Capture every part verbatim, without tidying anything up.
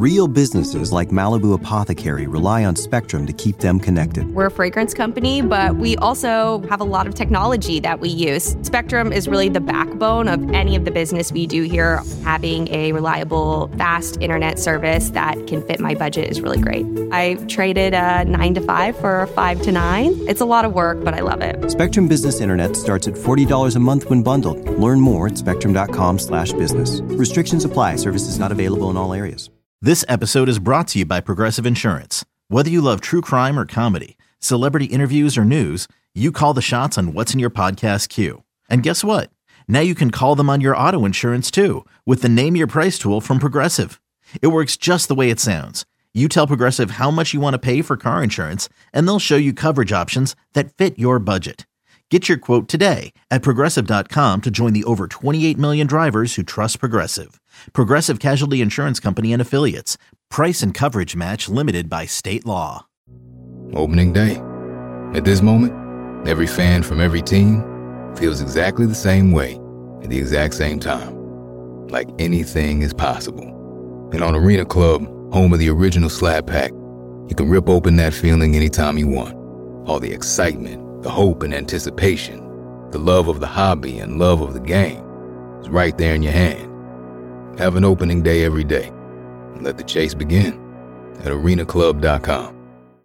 Real businesses like Malibu Apothecary rely on Spectrum to keep them connected. We're a fragrance company, but we also have a lot of technology that we use. Spectrum is really the backbone of any of the business we do here. Having a reliable, fast internet service that can fit my budget is really great. I traded a nine to five for a five to nine. It's a lot of work, but I love it. Spectrum Business Internet starts at forty dollars a month when bundled. Learn more at spectrum.com slash business. Restrictions apply. Services not available in all areas. This episode is brought to you by Progressive Insurance. Whether you love true crime or comedy, celebrity interviews or news, you call the shots on what's in your podcast queue. And guess what? Now you can call them on your auto insurance too with the Name Your Price tool from Progressive. It works just the way it sounds. You tell Progressive how much you want to pay for car insurance, and they'll show you coverage options that fit your budget. Get your quote today at Progressive dot com to join the over twenty-eight million drivers who trust Progressive. Progressive Casualty Insurance Company and Affiliates. Price and coverage match limited by state law. Opening day. At this moment, every fan from every team feels exactly the same way at the exact same time. Like anything is possible. And on Arena Club, home of the original Slab Pack, you can rip open that feeling anytime you want. All the excitement, the hope and anticipation, the love of the hobby and love of the game is right there in your hand. Have an opening day every day. And let the chase begin at arena club dot com.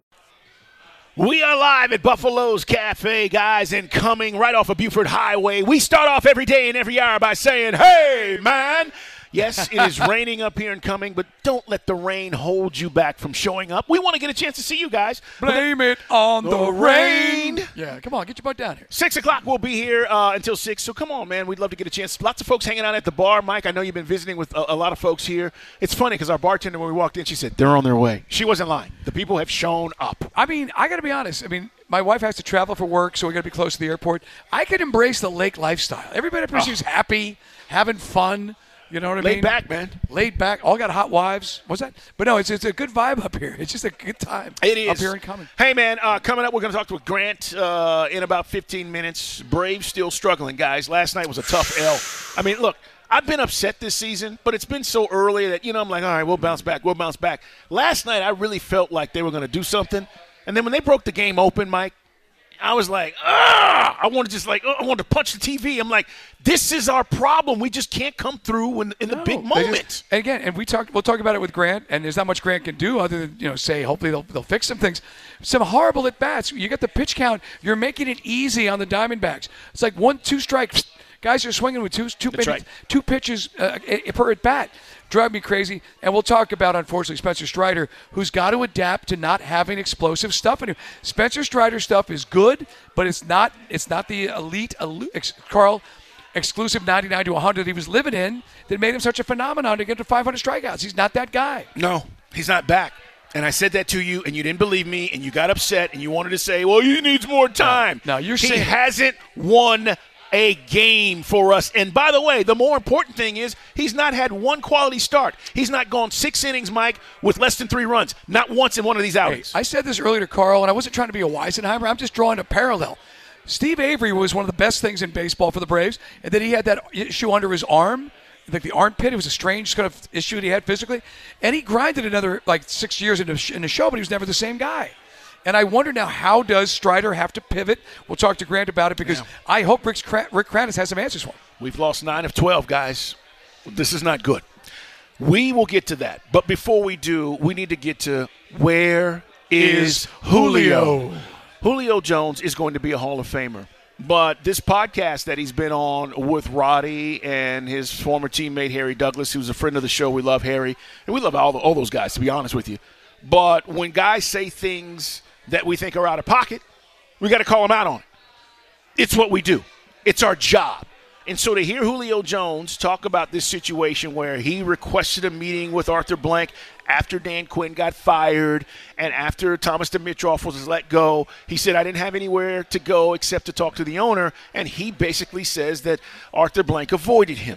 We are live at Buffalo's Cafe, guys, and coming right off of Buford Highway. We start off every day and every hour by saying, hey, man. Yes, it is raining up here and coming, but don't let the rain hold you back from showing up. We want to get a chance to see you guys. Blame it on the, the rain. rain. Yeah, come on, get your butt down here. Six o'clock, we'll be here uh, until six, so come on, man. We'd love to get a chance. Lots of folks hanging out at the bar. Mike, I know you've been visiting with a, a lot of folks here. It's funny because our bartender, when we walked in, she said, they're on their way. She wasn't lying. The people have shown up. I mean, I got to be honest. I mean, my wife has to travel for work, so we got to be close to the airport. I could embrace the lake lifestyle. Everybody up here seems happy, having fun. You know what I Laid mean? Laid back, man. Laid back. All got hot wives. What's that? But no, it's it's a good vibe up here. It's just a good time. It is. Up here and coming. Hey, man, uh, coming up, we're going to talk with Grant uh, in about fifteen minutes. Braves still struggling, guys. Last night was a tough L. I mean, look, I've been upset this season, but it's been so early that, you know, I'm like, all right, we'll bounce back. We'll bounce back. Last night, I really felt like they were going to do something. And then when they broke the game open, Mike, I was like, ah! I wanted to just like, oh, I wanted to punch the T V. I'm like, this is our problem. We just can't come through in, in the no, big moment. Just, and again, and we talked, we'll talk about it with Grant, and there's not much Grant can do other than, you know, say hopefully they'll they'll fix some things. Some horrible at bats. You get the pitch count. You're making it easy on the Diamondbacks. It's like one, two strikes. Guys are swinging with two two, pitches, right. two pitches uh, per at bat. Drive me crazy. And we'll talk about, unfortunately, Spencer Strider, who's got to adapt to not having explosive stuff in him. Spencer Strider stuff is good, but it's not it's not the elite, ex, Carl, exclusive ninety-nine to one hundred he was living in that made him such a phenomenon to get to five hundred strikeouts. He's not that guy. No, he's not back. And I said that to you, and you didn't believe me, and you got upset, and you wanted to say, well, he needs more time. No, no you're he saying He hasn't won a game for us. And by the way, the more important thing is he's not had one quality start. He's not gone six innings, Mike, with less than three runs. Not once in one of these outings. Hey, I said this earlier to Carl, and I wasn't trying to be a Weisenheimer. I'm just drawing a parallel. Steve Avery was one of the best things in baseball for the Braves, and then he had that issue under his arm, like the armpit. It was a strange kind of issue that he had physically. And he grinded another like six years into in the show, but he was never the same guy. And I wonder now, how does Strider have to pivot? We'll talk to Grant about it because yeah. I hope Rick, Rick Kranitz has some answers for him. We've lost nine of twelve, guys. This is not good. We will get to that. But before we do, we need to get to where is, is Julio? Julio? Julio Jones is going to be a Hall of Famer. But this podcast that he's been on with Roddy and his former teammate Harry Douglas, who's a friend of the show, we love Harry. And we love all, the, all those guys, to be honest with you. But when guys say things that we think are out of pocket, we got to call them out on it. It's what we do. It's our job. And so to hear Julio Jones talk about this situation where he requested a meeting with Arthur Blank after Dan Quinn got fired and after Thomas Dimitroff was let go, he said, I didn't have anywhere to go except to talk to the owner, and he basically says that Arthur Blank avoided him.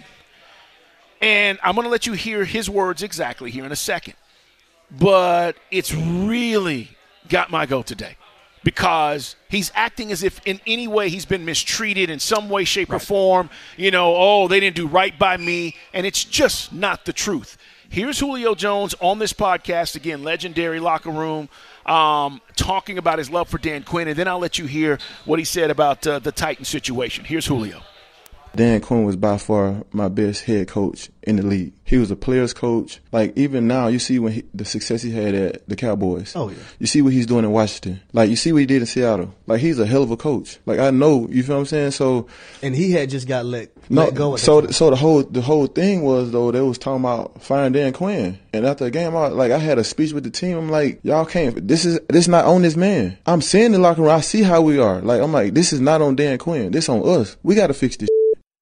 And I'm going to let you hear his words exactly here in a second. But it's really got my goat today because he's acting as if in any way he's been mistreated in some way, shape, right. or form. You know, oh, they didn't do right by me. And it's just not the truth. Here's Julio Jones on this podcast, again, legendary locker room, um, talking about his love for Dan Quinn, and then I'll let you hear what he said about uh, the Titans situation. Here's Julio. Dan Quinn was by far my best head coach in the league. He was a player's coach. Like, even now, you see when he, the success he had at the Cowboys. Oh, yeah. You see what he's doing in Washington. Like, you see what he did in Seattle. Like, he's a hell of a coach. Like, I know, you feel what I'm saying? So, and he had just got let, no, let go. At so, the so the whole the whole thing was, though, they was talking about firing Dan Quinn. And after the game, I, like, I had a speech with the team. I'm like, y'all can't, this is this not on this man. I'm seeing the locker room. I see how we are. Like, I'm like, this is not on Dan Quinn. This on us. We got to fix this.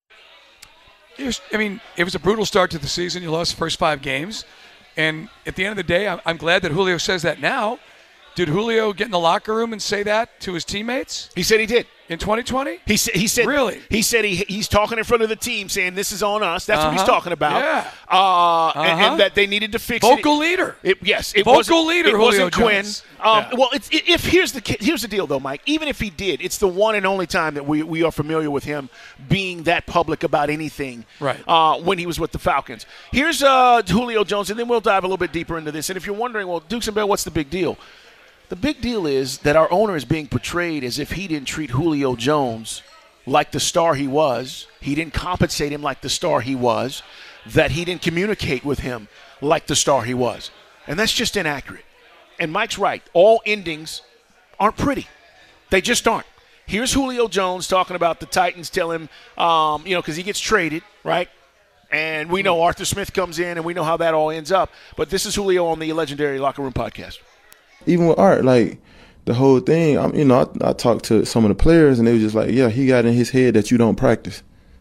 I mean, it was a brutal start to the season. You lost the first five games. And at the end of the day, I'm glad that Julio says that now. Did Julio get in the locker room and say that to his teammates? He said he did. In twenty twenty? He, sa- he said Really? He said he he's talking in front of the team saying this is on us. That's uh-huh. what he's talking about. Yeah. Uh, uh-huh. and, and that they needed to fix Vocal it. leader. It, yes. It Vocal wasn't, leader, it Julio wasn't Quinn. Jones. Um, Yeah. Well, it's, if here's the here's the deal, though, Mike. Even if he did, it's the one and only time that we, we are familiar with him being that public about anything right. uh, when he was with the Falcons. Here's uh, Julio Jones, and then we'll dive a little bit deeper into this. And if you're wondering, well, Dukes and Bell, what's the big deal? The big deal is that our owner is being portrayed as if he didn't treat Julio Jones like the star he was. He didn't compensate him like the star he was. That he didn't communicate with him like the star he was. And that's just inaccurate. And Mike's right. All endings aren't pretty. They just aren't. Here's Julio Jones talking about the Titans, tell him, um, you know, because he gets traded, right? And we know Arthur Smith comes in, and we know how that all ends up. But this is Julio on the Legendary Locker Room Podcast. Even with Art, like, the whole thing, I'm, you know, I, I talked to some of the players, and they were just like, yeah, he got in his head that you don't practice,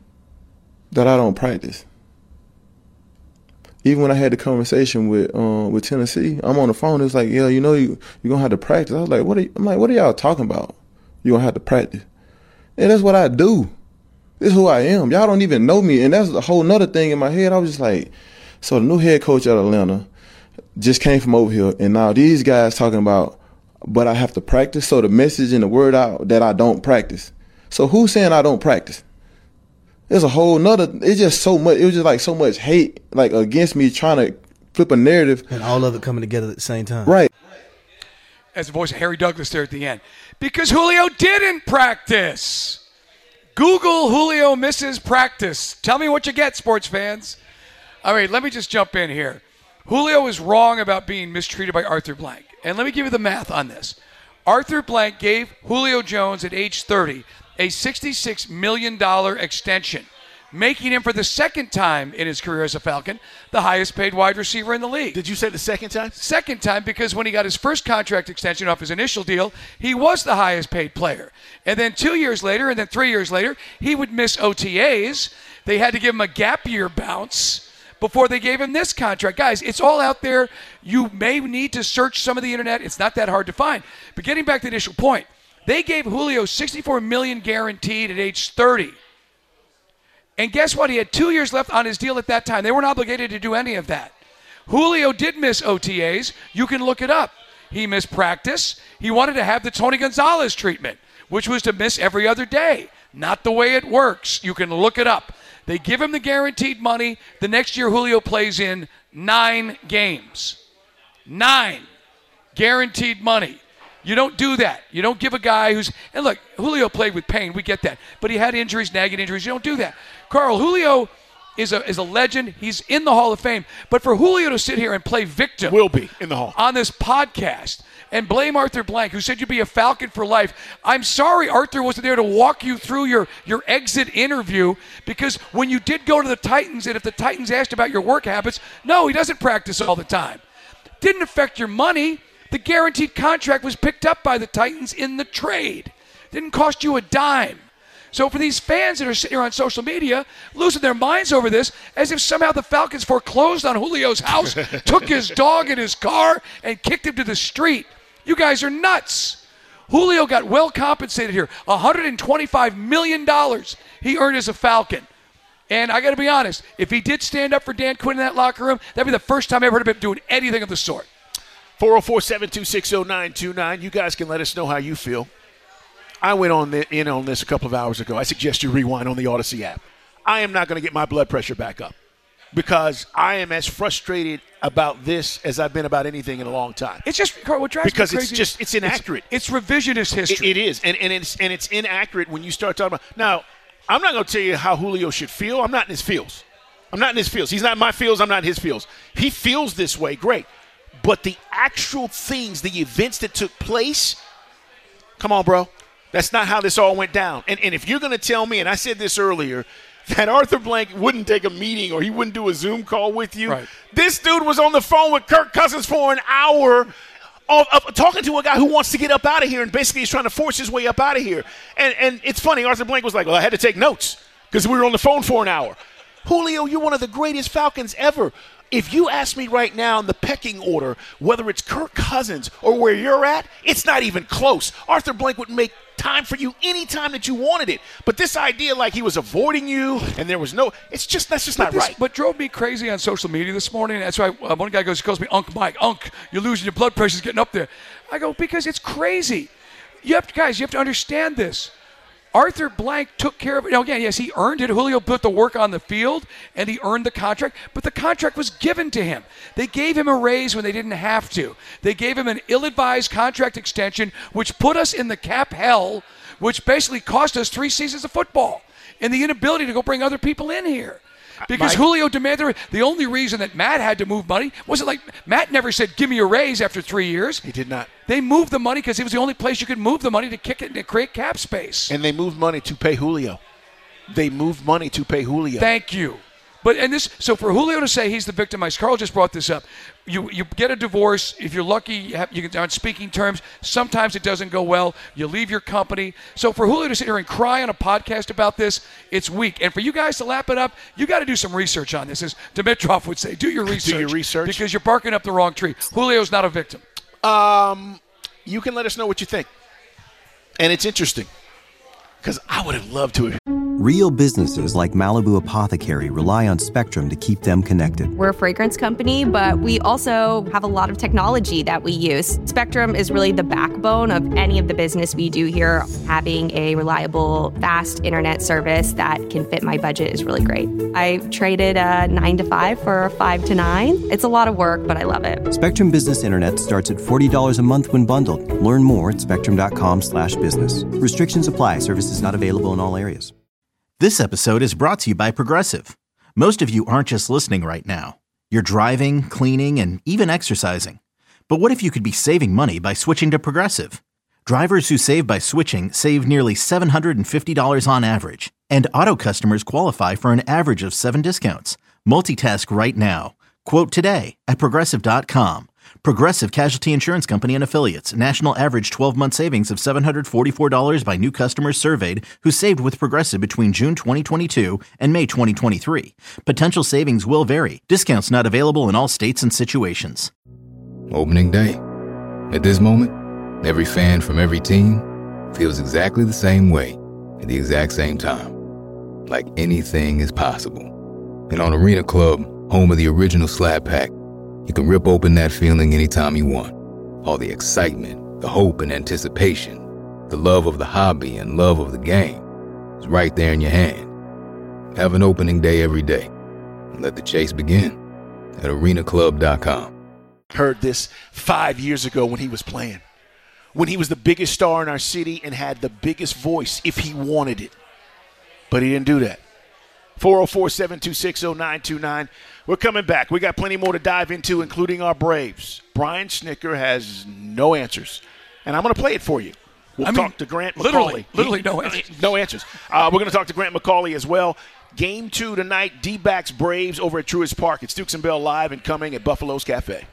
that I don't practice. Even when I had the conversation with um, with Tennessee, I'm on the phone, it's like, yeah, you know, you, you're going to have to practice. I was like, what are you, I'm like, what are y'all talking about? You're going to have to practice. And that's what I do. This is who I am. Y'all don't even know me. And that's a whole nother thing in my head. I was just like, so the new head coach at Atlanta just came from over here, and now these guys talking about, but I have to practice. So the message and the word out that I don't practice. So who's saying I don't practice? There's a whole nother, it's just so much, it was just like so much hate like against me trying to flip a narrative. And all of it coming together at the same time. Right. As the voice of Harry Douglas there at the end. Because Julio didn't practice. Google Julio misses practice. Tell me what you get, sports fans. All right, let me just jump in here. Julio is wrong about being mistreated by Arthur Blank. And let me give you the math on this. Arthur Blank gave Julio Jones at age thirty a sixty-six million dollars extension, making him for the second time in his career as a Falcon the highest paid wide receiver in the league. Did you say the second time? Second time, because when he got his first contract extension off his initial deal, he was the highest paid player. And then two years later, and then three years later, he would miss O T As. They had to give him a gap year bounce before they gave him this contract. Guys, it's all out there. You may need to search some of the internet. It's not that hard to find. But getting back to the initial point, they gave Julio sixty-four million dollars guaranteed at age thirty. And guess what? He had two years left on his deal at that time. They weren't obligated to do any of that. Julio did miss O T As. You can look it up. He missed practice. He wanted to have the Tony Gonzalez treatment, which was to miss every other day. Not the way it works. You can look it up. They give him the guaranteed money. The next year, Julio plays in nine games. Nine. Guaranteed money. You don't do that. You don't give a guy who's – and look, Julio played with pain. We get that. But he had injuries, nagging injuries. You don't do that. Carl, Julio is a is a legend. He's in the Hall of Fame. But for Julio to sit here and play victim – Will be in the Hall. On this podcast and blame Arthur Blank, who said you'd be a Falcon for life. I'm sorry Arthur wasn't there to walk you through your, your exit interview, because when you did go to the Titans, and if the Titans asked about your work habits, no, he doesn't practice all the time. Didn't affect your money. The guaranteed contract was picked up by the Titans in the trade. Didn't cost you a dime. So for these fans that are sitting here on social media losing their minds over this, as if somehow the Falcons foreclosed on Julio's house, took his dog in his car, and kicked him to the street, you guys are nuts. Julio got well compensated here. one hundred twenty-five million dollars he earned as a Falcon. And I got to be honest, if he did stand up for Dan Quinn in that locker room, that'd be the first time I ever heard of him doing anything of the sort. four oh four, seven two six, oh nine two nine. You guys can let us know how you feel. I went on the, in on this a couple of hours ago. I suggest you rewind on the Odyssey app. I am not going to get my blood pressure back up. because I am as frustrated about this as I've been about anything in a long time. It's just what drives because me it's crazy. just it's inaccurate. It's, it's revisionist history. It, it is, and, and it's and it's inaccurate when you start talking about. Now, I'm not going to tell you how Julio should feel. I'm not in his feels. I'm not in his feels. He's not in my feels. I'm not in his feels. He feels this way. Great, but the actual things, the events that took place. Come on, bro. That's not how this all went down. And and if you're going to tell me, and I said this earlier, that Arthur Blank wouldn't take a meeting or he wouldn't do a Zoom call with you, right. This dude was on the phone with Kirk Cousins for an hour of, of talking to a guy who wants to get up out of here and basically is trying to force his way up out of here. And, and it's funny, Arthur Blank was like, well, I had to take notes because we were on the phone for an hour. Julio, you're one of the greatest Falcons ever. If you ask me right now in the pecking order, whether it's Kirk Cousins or where you're at, it's not even close. Arthur Blank would make time for you anytime that you wanted it. But this idea like he was avoiding you and there was no – it's just – that's just but not this, right. What drove me crazy on social media this morning, that's why uh, one guy goes, calls me Unc Mike. Unc, you're losing your blood pressure's getting up there. I go, because it's crazy. You have to, guys, you have to understand this. Arthur Blank took care of it. Now, again, yes, he earned it. Julio put the work on the field, and he earned the contract, but the contract was given to him. They gave him a raise when they didn't have to. They gave him an ill-advised contract extension, which put us in the cap hell, which basically cost us three seasons of football and the inability to go bring other people in here. Because Mike. Julio demanded – the only reason that Matt had to move money wasn't like – Matt never said, give me a raise after three years. He did not. They moved the money because it was the only place you could move the money to kick it and to create cap space. And they moved money to pay Julio. They moved money to pay Julio. Thank you. But and this, so for Julio to say he's the victimized, Carl just brought this up. You you get a divorce. If you're lucky, you, have, you get on speaking terms. Sometimes it doesn't go well. You leave your company. So for Julio to sit here and cry on a podcast about this, it's weak. And for you guys to lap it up, you got to do some research on this. As Dimitrov would say, do your research. Do your research. Because you're barking up the wrong tree. Julio's not a victim. Um, you can let us know what you think. And it's interesting because I would have loved to have. Real businesses like Malibu Apothecary rely on Spectrum to keep them connected. We're a fragrance company, but we also have a lot of technology that we use. Spectrum is really the backbone of any of the business we do here. Having a reliable, fast internet service that can fit my budget is really great. I traded a nine to five for a five to nine. It's a lot of work, but I love it. Spectrum Business Internet starts at forty dollars a month when bundled. Learn more at spectrum.com slash business. Restrictions apply. Services not available in all areas. This episode is brought to you by Progressive. Most of you aren't just listening right now. You're driving, cleaning, and even exercising. But what if you could be saving money by switching to Progressive? Drivers who save by switching save nearly seven hundred fifty dollars on average. And auto customers qualify for an average of seven discounts. Multitask right now. Quote today at Progressive dot com. Progressive Casualty Insurance Company and Affiliates. National average twelve-month savings of seven hundred forty-four dollars by new customers surveyed who saved with Progressive between June twenty twenty-two and May twenty twenty-three. Potential savings will vary. Discounts not available in all states and situations. Opening day. At this moment, every fan from every team feels exactly the same way at the exact same time. Like anything is possible. And on Arena Club, home of the original Slab Pack, you can rip open that feeling anytime you want. All the excitement, the hope and anticipation, the love of the hobby and love of the game is right there in your hand. Have an opening day every day. And let the chase begin at arena club dot com. Heard this five years ago when he was playing. When he was the biggest star in our city and had the biggest voice if he wanted it. But he didn't do that. four oh four, seven two six, oh nine two nine. We're coming back. We got plenty more to dive into, including our Braves. Brian Snicker has no answers, and I'm going to play it for you. We'll I talk mean, to Grant McCauley. Literally, literally he, no answers. No answers. Uh, we're going to talk to Grant McCauley as well. Game two tonight, D-backs Braves over at Truist Park. It's Dukes and Bell live and coming at Buffalo's Cafe.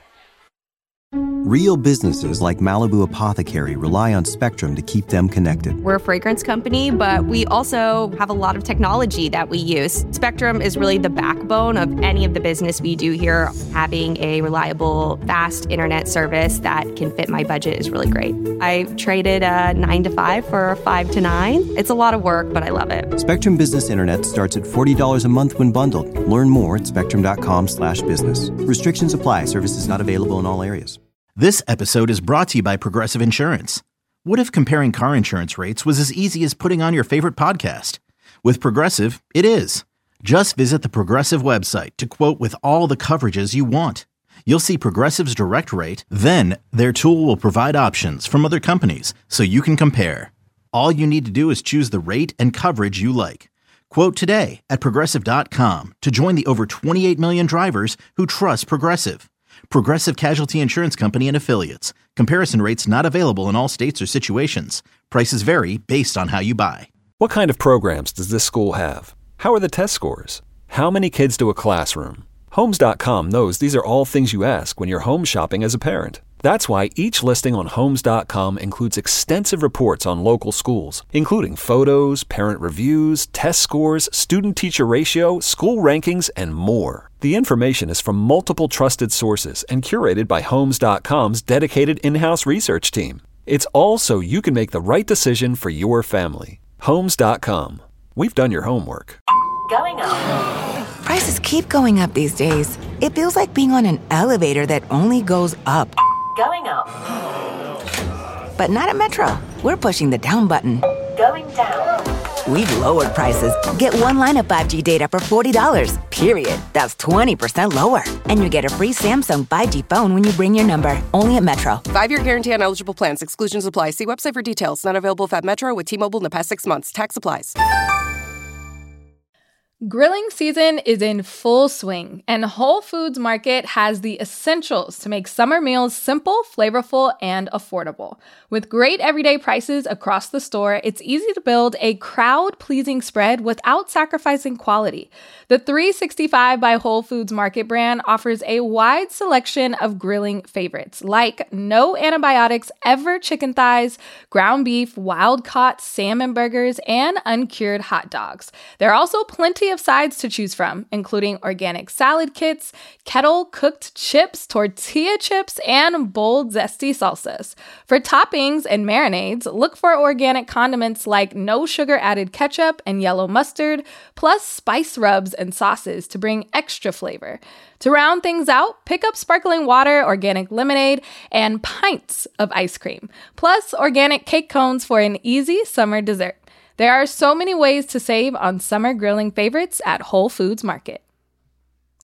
Real businesses like Malibu Apothecary rely on Spectrum to keep them connected. We're a fragrance company, but we also have a lot of technology that we use. Spectrum is really the backbone of any of the business we do here. Having a reliable, fast internet service that can fit my budget is really great. I traded a nine to five for a five to nine. It's a lot of work, but I love it. Spectrum Business Internet starts at forty dollars a month when bundled. Learn more at spectrum.com slash business. Restrictions apply. Services not available in all areas. This episode is brought to you by Progressive Insurance. What if comparing car insurance rates was as easy as putting on your favorite podcast? With Progressive, it is. Just visit the Progressive website to quote with all the coverages you want. You'll see Progressive's direct rate, then their tool will provide options from other companies so you can compare. All you need to do is choose the rate and coverage you like. Quote today at Progressive dot com to join the over twenty-eight million drivers who trust Progressive. Progressive Casualty Insurance Company and Affiliates. Comparison rates not available in all states or situations. Prices vary based on how you buy. What kind of programs does this school have? How are the test scores? How many kids do a classroom? Homes dot com knows these are all things you ask when you're home shopping as a parent. That's why each listing on Homes dot com includes extensive reports on local schools, including photos, parent reviews, test scores, student-teacher ratio, school rankings, and more. The information is from multiple trusted sources and curated by Homes dot com's dedicated in-house research team. It's all so you can make the right decision for your family. Homes dot com. We've done your homework. Going up. Prices keep going up these days. It feels like being on an elevator that only goes up. Going up. But not at Metro. We're pushing the down button. Going down. We've lowered prices. Get one line of five G data for forty dollars, period. That's twenty percent lower. And you get a free Samsung five G phone when you bring your number. Only at Metro. Five-year guarantee on eligible plans. Exclusions apply. See website for details. Not available at Metro with T-Mobile in the past six months. Tax applies. Grilling season is in full swing, and Whole Foods Market has the essentials to make summer meals simple, flavorful, and affordable. With great everyday prices across the store, it's easy to build a crowd-pleasing spread without sacrificing quality. The three sixty-five by Whole Foods Market brand offers a wide selection of grilling favorites, like no antibiotics ever chicken thighs, ground beef, wild-caught salmon burgers, and uncured hot dogs. There are also plenty of sides to choose from, including organic salad kits, kettle-cooked chips, tortilla chips, and bold, zesty salsas. For toppings and marinades, look for organic condiments like no sugar-added ketchup and yellow mustard, plus spice rubs and sauces to bring extra flavor. To round things out, pick up sparkling water, organic lemonade, and pints of ice cream, plus organic cake cones for an easy summer dessert. There are so many ways to save on summer grilling favorites at Whole Foods Market.